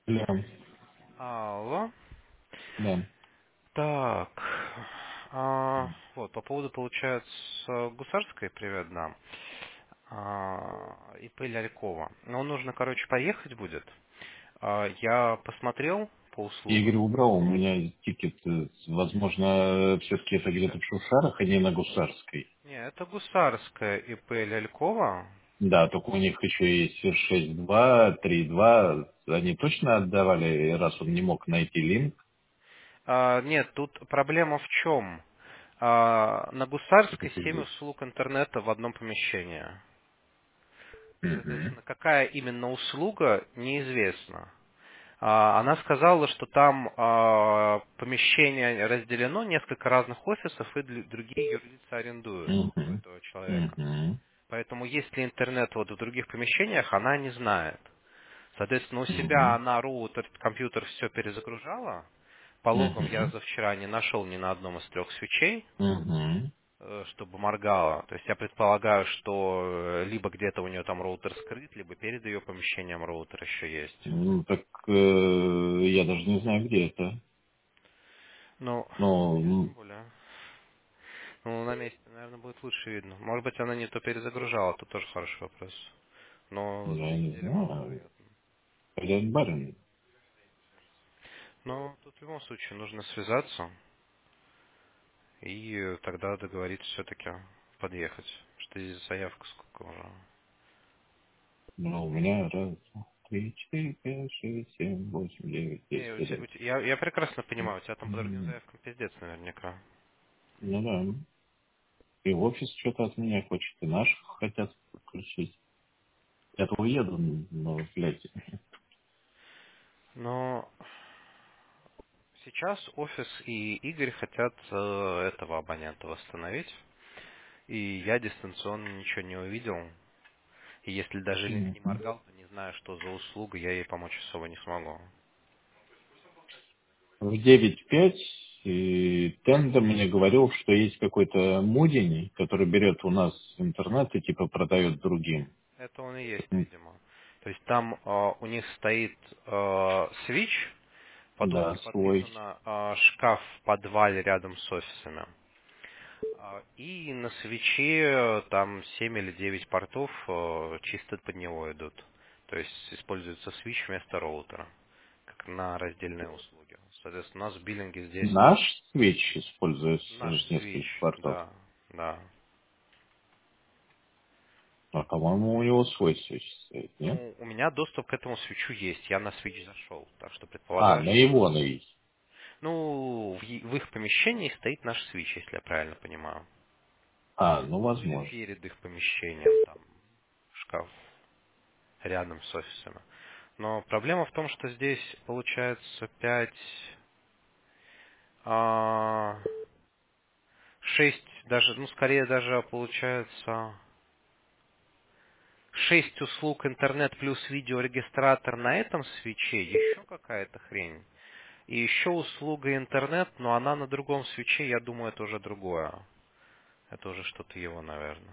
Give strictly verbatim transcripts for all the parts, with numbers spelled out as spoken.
Да, Алло. да. Так. А, вот, по поводу, получается, гусарской, привет, да. А, и П. Лялькова. Ну, нужно, короче, поехать будет. А, я посмотрел по Игорь услугам. убрал, у меня тикет, э, возможно, все-таки это где-то в Шушарах, а не на Гусарской. Не, это гусарская И П. Лялькова. Да, только у них еще есть шесть два, три два. Они точно отдавали, раз он не мог найти линк? А, нет, тут проблема в чем? На Это гусарской семь пиздец. услуг интернета в одном помещении. Мгм. Соответственно, какая именно услуга, неизвестно. А, Она сказала, что там а, помещение разделено, несколько разных офисов, и дл- другие юрлица арендуют у Мгм. этого человека. Мгм. Поэтому есть ли интернет вот в других помещениях, она не знает. Соответственно, у себя Мгм. она роутер, компьютер все перезагружала. По логам я Мгм. за вчера не нашел ни на одном из трех свечей, Мгм. э, чтобы моргало. То есть я предполагаю, что э, либо где-то у нее там роутер скрыт, либо перед ее помещением роутер еще есть. Ну, так э, я даже не знаю, где это. Ну, Но я м, тем более. Ну, на месте, наверное, будет лучше видно. Может быть, она не то перезагружала, тут тоже хороший вопрос. Но на я самом не деле знаю. маловероятно. Хозяин барин. Но тут в любом случае нужно связаться и э, тогда договориться все-таки подъехать. Что здесь заявка сколько уже? Ну, у меня раз, два, три, четыре, пять, шесть, семь, восемь, девять, Не, десять, у тебя- у один. тебя- я, я прекрасно понимаю, у тебя там по другим М, заявкам пиздец наверняка. Ну да. И офис что-то от меня хочет, и наших хотят подключить. Я-то уеду, но, блядь. Но сейчас офис и Игорь хотят э, этого абонента восстановить. И я дистанционно ничего не увидел. И если даже линк не Мгм. моргал, то не знаю, что за услуга, я ей помочь особо не смогу. В девять пять и Тендер мне говорил, что есть какой-то мудень, который берет у нас интернет и типа продает другим. Это он и есть, М, видимо. То есть там э, у них стоит э, свич, под Да, двойки свой. подписано э, шкаф в подвале рядом с офисами. А, И на свече э, там семь или девять портов э, чисто под него идут. То есть используется свич вместо роутера, как на раздельные услуги. Соответственно, у нас в биллинге здесь Наш свеч используется наш с свич, нескольких портов. да, да. А, по-моему, у него свой свеч стоит, нет? Ну, у меня доступ к этому свечу есть, я на свич зашел, так что А, предполагаю, на что... его на есть. Ну, в, е- в их помещении стоит наш свич, если я правильно понимаю. А, ну, Ну, или возможно. перед их помещением, там, шкаф рядом с офисами. Но проблема в том, что здесь получается пять, а, шесть, даже, ну, скорее даже получается шесть услуг интернет плюс видеорегистратор на этом свече, еще какая-то хрень. И еще услуга интернет, но она на другом свече, я думаю, это уже другое. Это уже что-то его, наверное.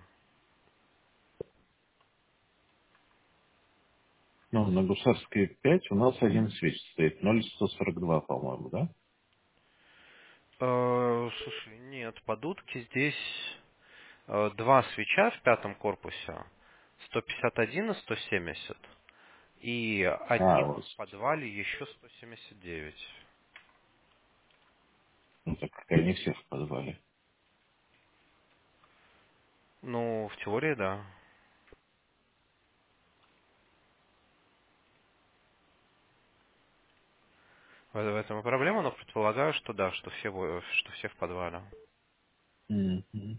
Ну, на Гусарской пять у нас один свеч стоит, ноль сто сорок два, по-моему, да? Э, слушай, нет, под утки здесь э, два свеча в пятом корпусе, сто пятьдесят один и сто семьдесят. И А, один вот. в подвале еще сто семьдесят девять. Ну, так как они все в подвале. Ну, в теории, да. В в этом и проблема, но предполагаю, что да, что все, в- что все в подвале. Мгм.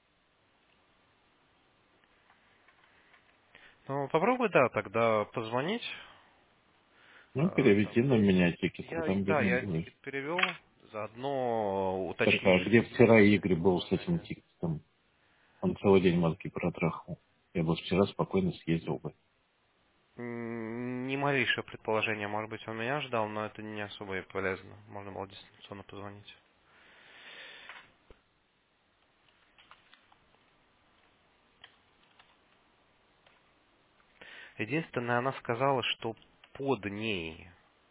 Ну, попробуй, да, тогда позвонить. Ну, э, переведи там. на меня тикет, а Я, и- там да, видно я будет. тикет перевел, заодно Так, уточни а еще, где есть вчера ли Игорь какие-то был с этим предложения. тикетом? Он целый день мозги протрахал. Я бы вчера спокойно съездил бы. М, Ни малейшее предположение, может быть, он меня ждал, но это не особо и полезно. Можно было дистанционно позвонить. Единственное, она сказала, что под ней.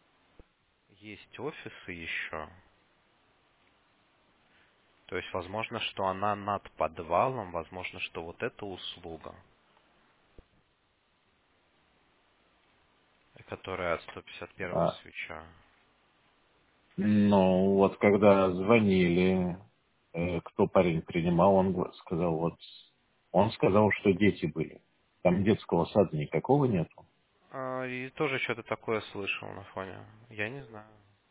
есть офисы еще. То есть, возможно, что она над подвалом, возможно, что вот эта услуга, которая от сто пятьдесят первого А, свеча. ну, вот когда звонили, э, кто парень принимал, он го- сказал, вот, он сказал, что дети были. Там детского сада никакого нету. А, и тоже что-то такое слышал на фоне. Я не знаю.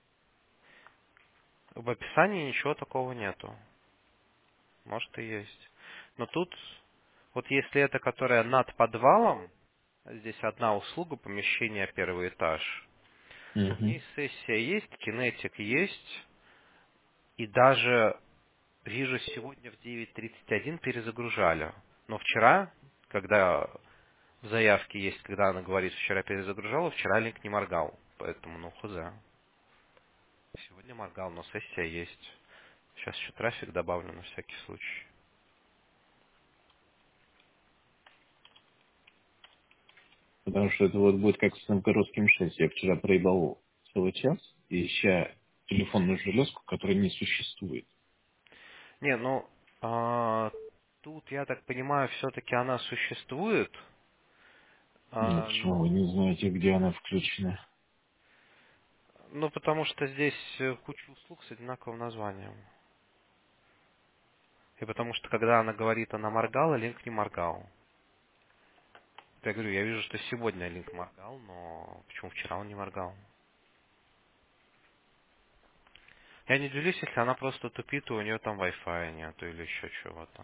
В описании ничего такого нету. Может и есть. Но тут, вот если это, которая над подвалом, здесь одна услуга, помещение первый этаж. В Мгм. ней сессия есть, кинетик есть, и даже вижу сегодня в девять тридцать один перезагружали. Но вчера, когда в заявке есть, когда она говорит, вчера перезагружала, вчера линк не моргал. Поэтому, ну, хз. Сегодня моргал, но сессия есть. Сейчас еще трафик добавлю на всякий случай. Потому что это вот будет как с новгородским шесть. Я вчера проебал целый час, ища телефонную железку, которая не существует. Не, ну, а, тут, я так понимаю, все-таки она существует, Ну, а, почему вы не но, знаете, где она включена? ну, потому что здесь э, куча услуг с одинаковым названием. И потому что, когда она говорит, она моргала, линк не моргал. Я говорю, я вижу, что сегодня линк моргал, но почему вчера он не моргал? Я не удивлюсь, если она просто тупит, и у нее там Wi-Fi нету или еще чего-то.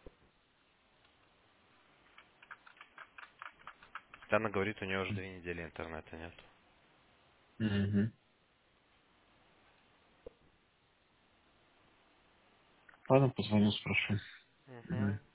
Хотя она говорит, у нее уже две недели интернета нет. Угу. Ладно, позвоню, спрошу. Угу.